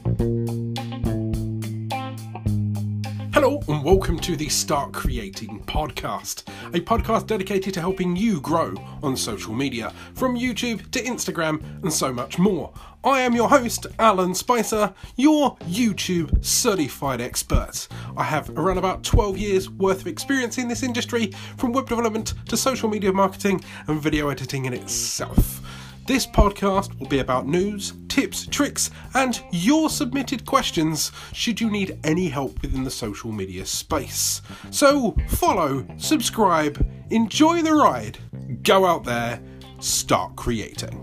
Hello and welcome to the Start Creating podcast, a podcast dedicated to helping you grow on social media, from YouTube to Instagram and so much more. I am your host, Alan Spicer, your YouTube certified expert. I have around about 12 years worth of experience in this industry, from web development to social media marketing and video editing in itself. This podcast will be about news, tips, tricks, and your submitted questions should you need any help within the social media space. So follow, subscribe, enjoy the ride, go out there, start creating.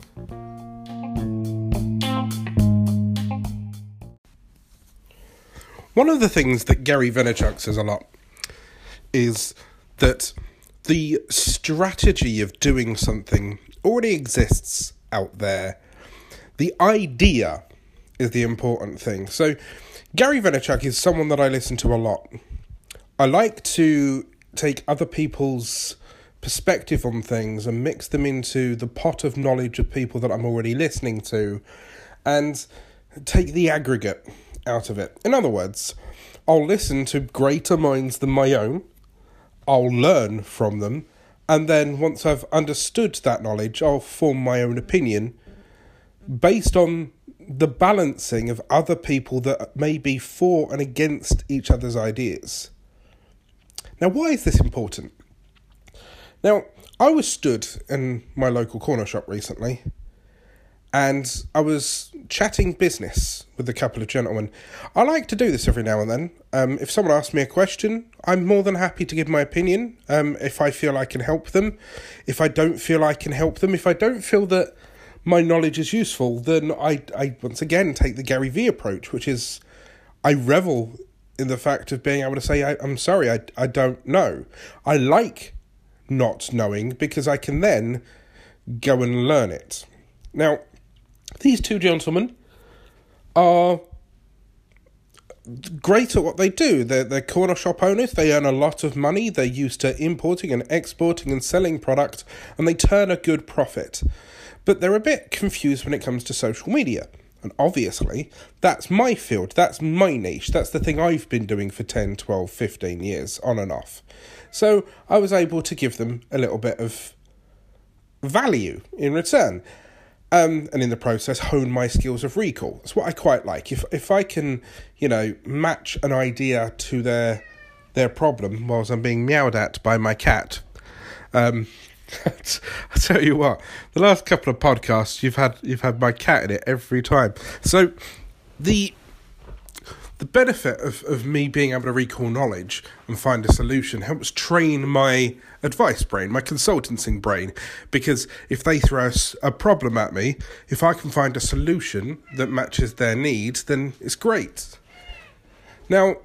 One of the things that Gary Vaynerchuk says a lot is that the strategy of doing something already exists out there. The idea is the important thing. So Gary Vaynerchuk is someone that I listen to a lot. I like to take other people's perspective on things and mix them into the pot of knowledge of people that I'm already listening to and take the aggregate out of it. In other words, I'll listen to greater minds than my own, I'll learn from them, and then once I've understood that knowledge, I'll form my own opinion based on the balancing of other people that may be for and against each other's ideas. Now, why is this important? Now, I was stood in my local corner shop recently, and I was chatting business with a couple of gentlemen. I like to do this every now and then. If someone asks me a question, I'm more than happy to give my opinion if I feel I can help them. If I don't feel I can help them, if I don't feel that my knowledge is useful, then I once again take the Gary V approach, which is I revel in the fact of being able to say, I'm sorry, I don't know. I like not knowing because I can then go and learn it. Now, these two gentlemen are great at what they do. They're corner shop owners. They earn a lot of money. They're used to importing and exporting and selling product, and they turn a good profit. But they're a bit confused when it comes to social media. And obviously, that's my field. That's my niche. That's the thing I've been doing for 10, 12, 15 years, on and off. So I was able to give them a little bit of value in return. And in the process, hone my skills of recall. That's what I quite like. If I can, match an idea to their problem whilst I'm being meowed at by my cat. I tell you what, the last couple of podcasts you've had my cat in it every time. So the benefit of me being able to recall knowledge and find a solution helps train my advice brain, my consultancy brain, because if they throw a problem at me, if I can find a solution that matches their needs, then it's great. Now,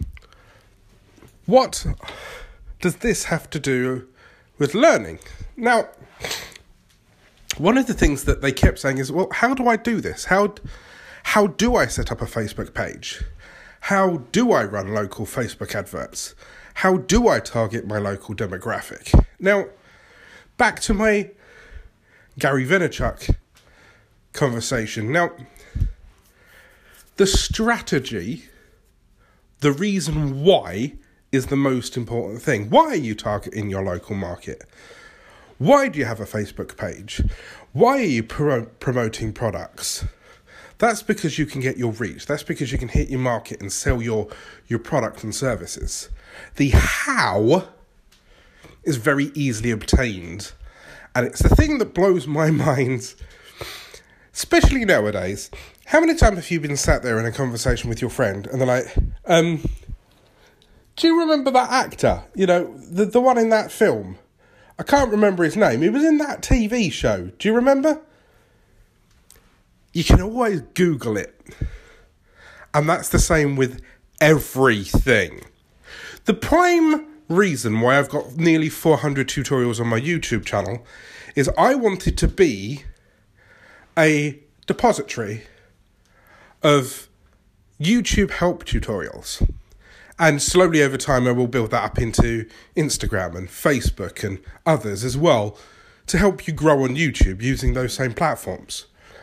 what does this have to do with learning? Now, one of the things that they kept saying is, well, how do I do this? How do I set up a Facebook page? How do I run local Facebook adverts? How do I target my local demographic? Now, back to my Gary Vaynerchuk conversation. Now, the strategy, the reason why, is the most important thing. Why are you targeting your local market? Why do you have a Facebook page? Why are you promoting products? That's because you can get your reach. That's because you can hit your market and sell your product and services. The how is very easily obtained. And it's the thing that blows my mind, especially nowadays. How many times have you been sat there in a conversation with your friend and they're like, do you remember that actor? The one in that film? I can't remember his name. He was in that TV show. Do you remember? You can always Google it. And that's the same with everything. The prime reason why I've got nearly 400 tutorials on my YouTube channel is I wanted to be a depository of YouTube help tutorials. And slowly over time, I will build that up into Instagram and Facebook and others as well to help you grow on YouTube using those same platforms.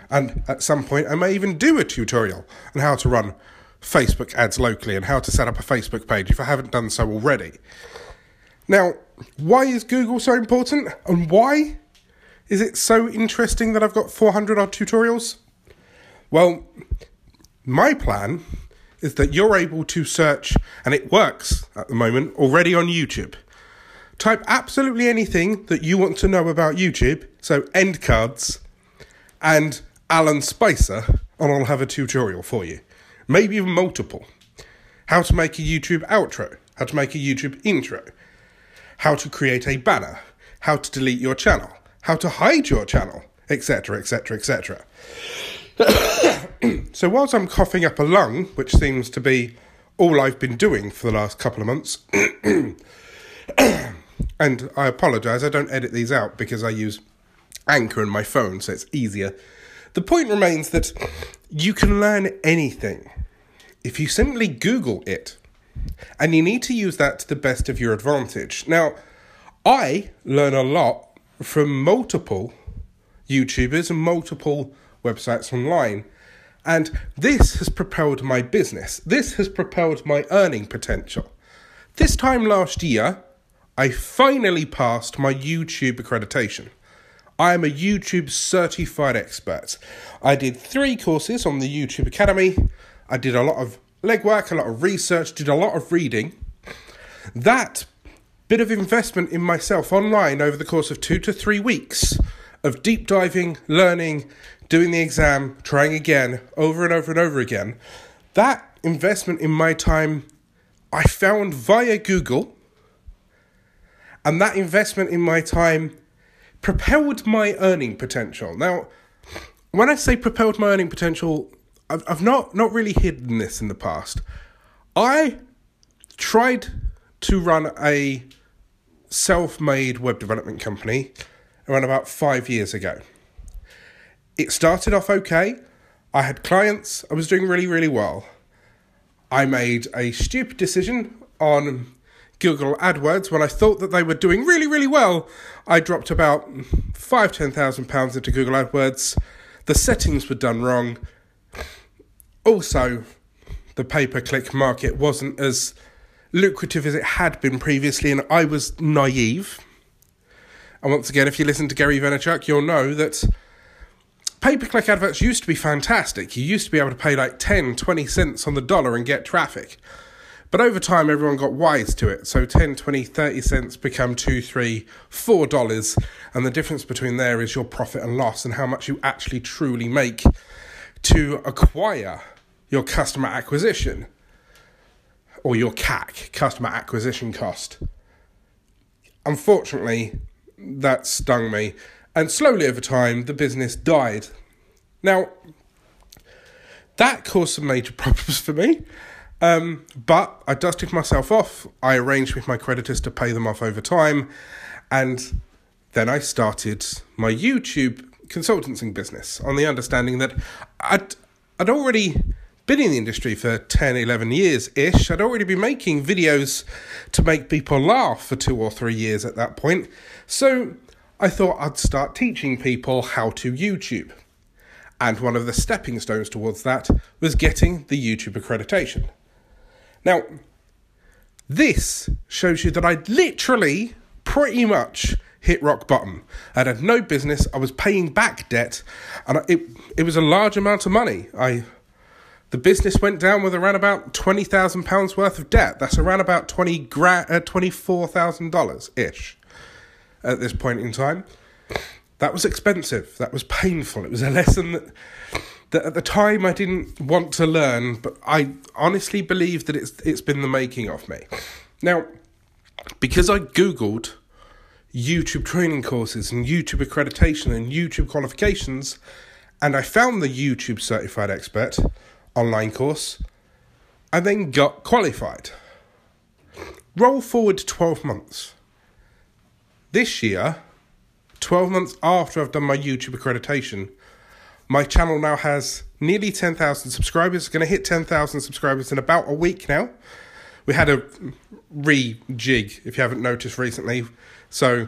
And at some point, I may even do a tutorial on how to run Facebook ads locally and how to set up a Facebook page if I haven't done so already. Now, why is Google so important? And why is it so interesting that I've got 400 odd tutorials? Well, my plan is that you're able to search, and it works at the moment already on YouTube. Type absolutely anything that you want to know about YouTube, so end cards and Alan Spicer, and I'll have a tutorial for you. Maybe even multiple. How to make a YouTube outro, how to make a YouTube intro, how to create a banner, how to delete your channel, how to hide your channel, etc, etc, etc. So whilst I'm coughing up a lung, which seems to be all I've been doing for the last couple of months, and I apologise, I don't edit these out because I use Anchor on my phone, so it's easier. The point remains that you can learn anything if you simply Google it, and you need to use that to the best of your advantage. Now, I learn a lot from multiple YouTubers and multiple websites online, and this has propelled my business. This has propelled my earning potential. This time last year, I finally passed my YouTube accreditation. I am a YouTube certified expert. I did 3 courses on the YouTube Academy. I did a lot of legwork, a lot of research, did a lot of reading. That bit of investment in myself online over the course of 2 to 3 weeks of deep diving, learning, doing the exam, trying again, over and over and over again, that investment in my time I found via Google, and that investment in my time propelled my earning potential. Now, when I say propelled my earning potential, I've not really hidden this in the past. I tried to run a self-made web development company around about 5 years ago. It started off okay. I had clients. I was doing really, really well. I made a stupid decision on Google AdWords when I thought that they were doing really, really well. I dropped about £10,000 into Google AdWords. The settings were done wrong. Also, the pay-per-click market wasn't as lucrative as it had been previously, and I was naive. And once again, if you listen to Gary Vaynerchuk, you'll know that pay-per-click adverts used to be fantastic. You used to be able to pay like 10, 20 cents on the dollar and get traffic. But over time, everyone got wise to it. So 10, 20, 30 cents become $2, $3, $4. And the difference between there is your profit and loss and how much you actually truly make to acquire your customer acquisition, or your CAC, customer acquisition cost. Unfortunately, that stung me. And slowly over time, the business died. Now, that caused some major problems for me. But I dusted myself off. I arranged with my creditors to pay them off over time. And then I started my YouTube consultancy business on the understanding that I'd already been in the industry for 10, 11 years-ish. I'd already been making videos to make people laugh for 2 or 3 years at that point. So I thought I'd start teaching people how to YouTube. And one of the stepping stones towards that was getting the YouTube accreditation. Now, this shows you that I literally pretty much hit rock bottom. I had no business. I was paying back debt, and it was a large amount of money. The business went down with around about £20,000 worth of debt. That's around about $24,000-ish at this point in time. That was expensive. That was painful. It was a lesson that at the time I didn't want to learn, but I honestly believe that it's been the making of me. Now, because I Googled YouTube training courses and YouTube accreditation and YouTube qualifications, and I found the YouTube Certified Expert online course, I then got qualified. Roll forward 12 months. This year, 12 months after I've done my YouTube accreditation, my channel now has nearly 10,000 subscribers. It's going to hit 10,000 subscribers in about a week now. We had a rejig, if you haven't noticed recently. So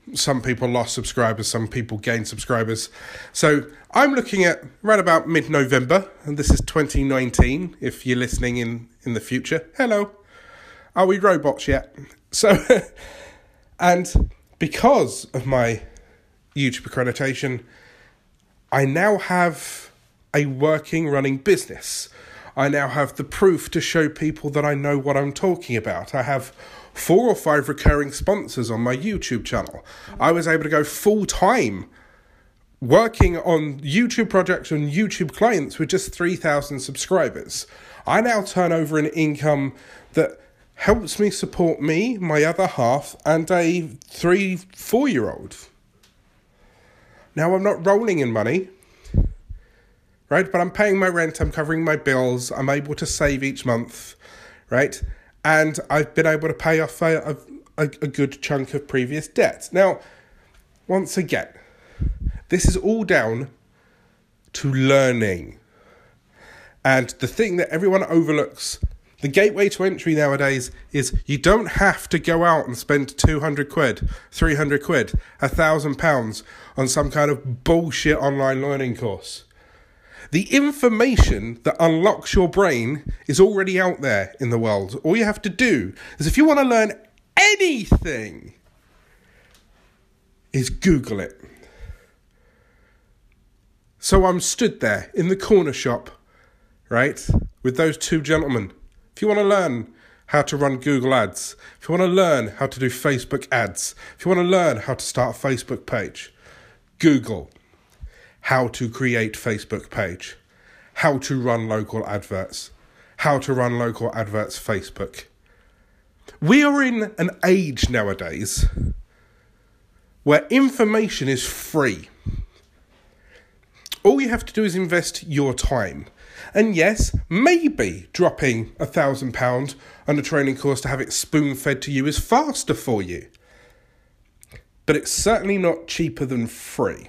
Some people lost subscribers, some people gained subscribers. So I'm looking at right about mid-November, and this is 2019, if you're listening in the future. Hello. Are we robots yet? So, and because of my YouTube accreditation, I now have a working, running business. I now have the proof to show people that I know what I'm talking about. I have 4 or 5 recurring sponsors on my YouTube channel. I was able to go full-time working on YouTube projects and YouTube clients with just 3,000 subscribers. I now turn over an income that helps me support me, my other half, and a 3-4-year-old. Now, I'm not rolling in money, right? But I'm paying my rent, I'm covering my bills, I'm able to save each month, right? And I've been able to pay off a good chunk of previous debt. Now, once again, this is all down to learning. And the thing that everyone overlooks, the gateway to entry nowadays, is you don't have to go out and spend 200 quid, 300 quid, £1,000 on some kind of bullshit online learning course. The information that unlocks your brain is already out there in the world. All you have to do is, if you want to learn anything, is Google it. So I'm stood there in the corner shop, right, with those 2 gentlemen. If you want to learn how to run Google ads, if you want to learn how to do Facebook ads, if you want to learn how to start a Facebook page, Google how to create Facebook page, how to run local adverts, how to run local adverts Facebook. We are in an age nowadays where information is free. All you have to do is invest your time. And yes, maybe dropping £1,000 on a training course to have it spoon-fed to you is faster for you. But it's certainly not cheaper than free.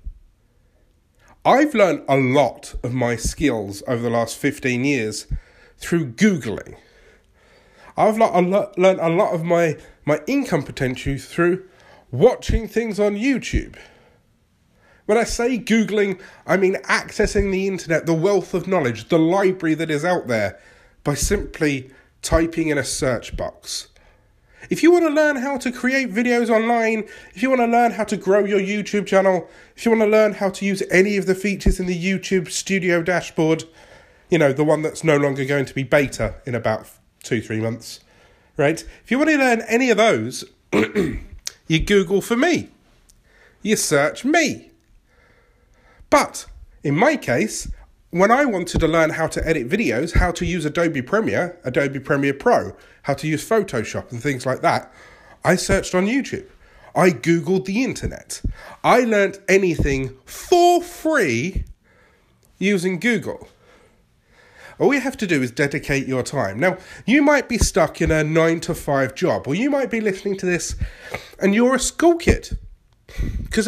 I've learned a lot of my skills over the last 15 years through Googling. I've learned a lot of my income potential through watching things on YouTube. When I say Googling, I mean accessing the internet, the wealth of knowledge, the library that is out there, by simply typing in a search box. If you want to learn how to create videos online, if you want to learn how to grow your YouTube channel, if you want to learn how to use any of the features in the YouTube Studio dashboard, you know, the one that's no longer going to be beta in about 2-3 months, right? If you want to learn any of those, you Google for me. You search me. But in my case, when I wanted to learn how to edit videos, how to use Adobe Premiere Pro, how to use Photoshop and things like that, I searched on YouTube. I Googled the internet. I learnt anything for free using Google. All you have to do is dedicate your time. Now, you might be stuck in a 9-to-5 job, or you might be listening to this and you're a school kid. Because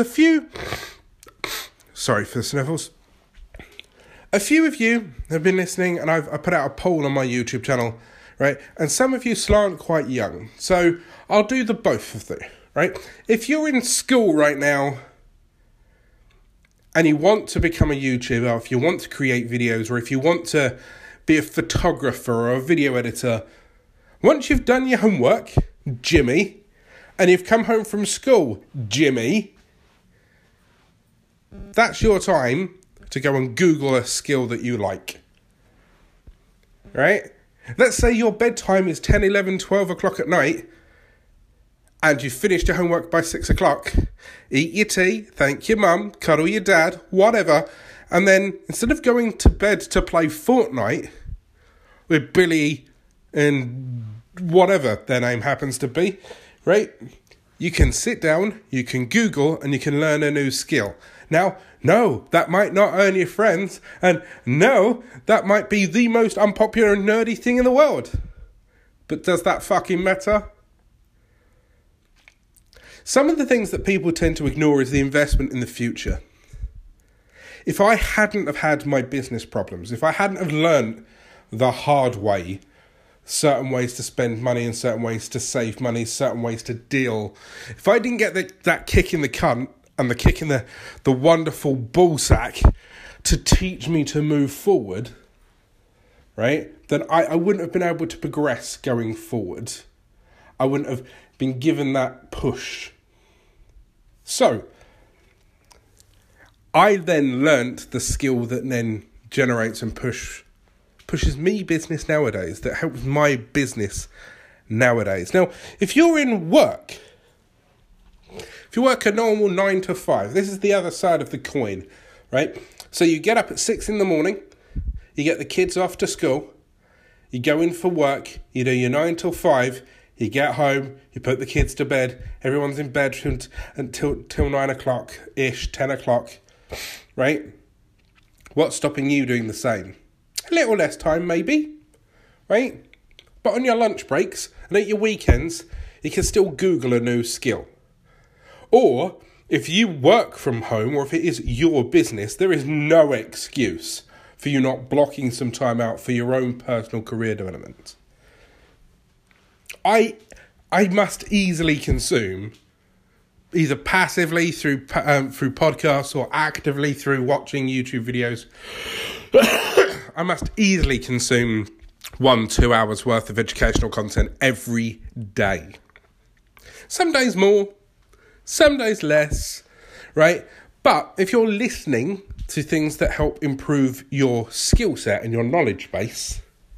sorry for the sniffles. A few of you have been listening, and I put out a poll on my YouTube channel, right? And some of you slant quite young. So I'll do the both of them, right? If you're in school right now and you want to become a YouTuber, or if you want to create videos, or if you want to be a photographer or a video editor, once you've done your homework, Jimmy, and you've come home from school, Jimmy, that's your time to go and Google a skill that you like, right? Let's say your bedtime is 10, 11, 12 o'clock at night, and you've finished your homework by 6 o'clock. Eat your tea, thank your mum, cuddle your dad, whatever, and then instead of going to bed to play Fortnite with Billy and whatever their name happens to be, right? You can sit down, you can Google, and you can learn a new skill. Now, no, that might not earn you friends, and no, that might be the most unpopular and nerdy thing in the world. But does that fucking matter? Some of the things that people tend to ignore is the investment in the future. If I hadn't have had my business problems, if I hadn't have learned the hard way certain ways to spend money and certain ways to save money, certain ways to deal. If I didn't get that kick in the cunt and the kick in the wonderful ballsack to teach me to move forward, right, then I wouldn't have been able to progress going forward. I wouldn't have been given that push. So, I then learnt the skill that then generates and pushes me business nowadays, that helps my business nowadays. Now, if you're in work, if you work a normal 9 to 5, this is the other side of the coin, right? So you get up at 6 in the morning, you get the kids off to school, you go in for work, you do your 9 till 5, you get home, you put the kids to bed, everyone's in bed until 9 o'clock-ish, 10 o'clock, right? What's stopping you doing the same? A little less time, maybe, right? But on your lunch breaks and at your weekends, you can still Google a new skill. Or, if you work from home, or if it is your business, there is no excuse for you not blocking some time out for your own personal career development. I must easily consume, either passively through podcasts or actively through watching YouTube videos, I must easily consume 1-2 hours worth of educational content every day. Some days more, some days less, right? But if you're listening to things that help improve your skill set and your knowledge base,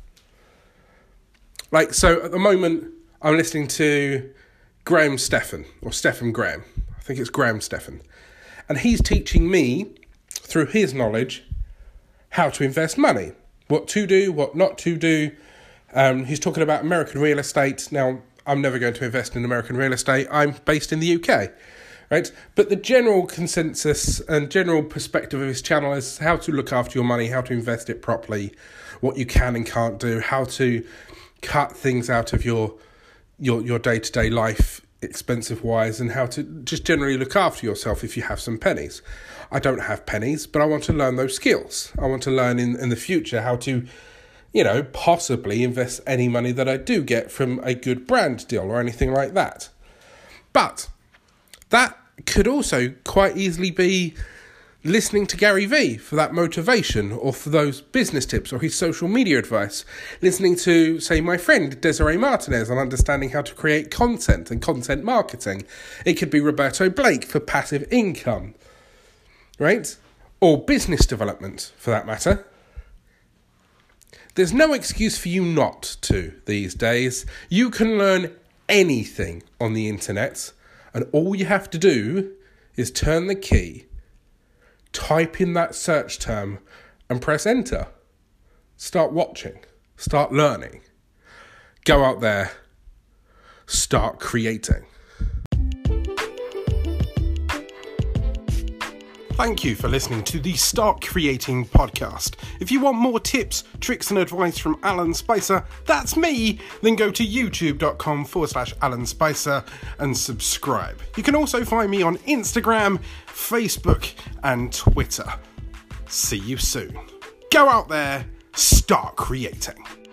like, so at the moment, I'm listening to Graham Stephan, or Stephan Graham. I think it's Graham Stephan. And he's teaching me, through his knowledge, how to invest money, what to do, what not to do. He's talking about American real estate. Now, I'm never going to invest in American real estate. I'm based in the UK, right? But the general consensus and general perspective of his channel is how to look after your money, how to invest it properly, what you can and can't do, how to cut things out of your day-to-day life, expensive-wise, and how to just generally look after yourself if you have some pennies. I don't have pennies, but I want to learn those skills. I want to learn in the future how to, possibly invest any money that I do get from a good brand deal or anything like that. But that could also quite easily be listening to Gary Vee for that motivation, or for those business tips or his social media advice. Listening to, say, my friend Desiree Martinez on understanding how to create content and content marketing. It could be Roberto Blake for passive income, right? Or business development, for that matter. There's no excuse for you not to these days. You can learn anything on the internet, and all you have to do is turn the key, type in that search term, and press enter. Start watching. Start learning. Go out there. Start creating. Thank you for listening to the Start Creating podcast. If you want more tips, tricks and advice from Alan Spicer, that's me, then go to youtube.com/Alan Spicer and subscribe. You can also find me on Instagram, Facebook and Twitter. See you soon. Go out there, start creating.